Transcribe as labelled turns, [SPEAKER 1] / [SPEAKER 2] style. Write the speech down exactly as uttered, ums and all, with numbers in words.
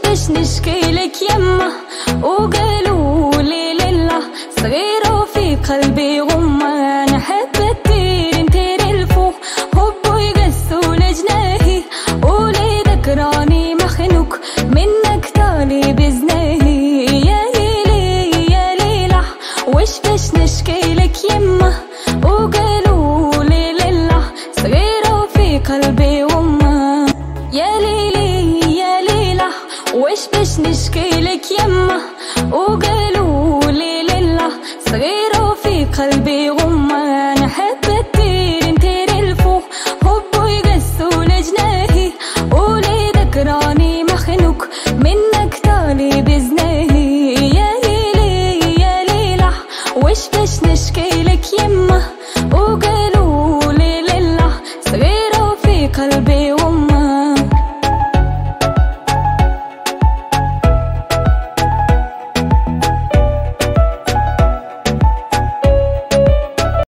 [SPEAKER 1] باش نشكيلك يما وقالولي لله صغيرة وفي قلبي غمة. نحب الدير ندير الفوق حبو يقسول جناهي وليدك راني مخنوق منك طالي بزناهي. يا ليلي يا ليلة وش باش نشكيلك يما وقالولي لله صغيرة وفي قلبي غمة. يا ليلي يا ليلة وش باش نشكيلك يما وقالولي لله صغيرة وفي قلبي غمة. نحب الدير ندير الفوق حبو يقسول جناهي وليدك راني مخنوق منك طالي بزناهي. يا ليلي يا ليلة وش باش نشكيلك يما وقالولي لله صغيرة وفي قلبي غمة.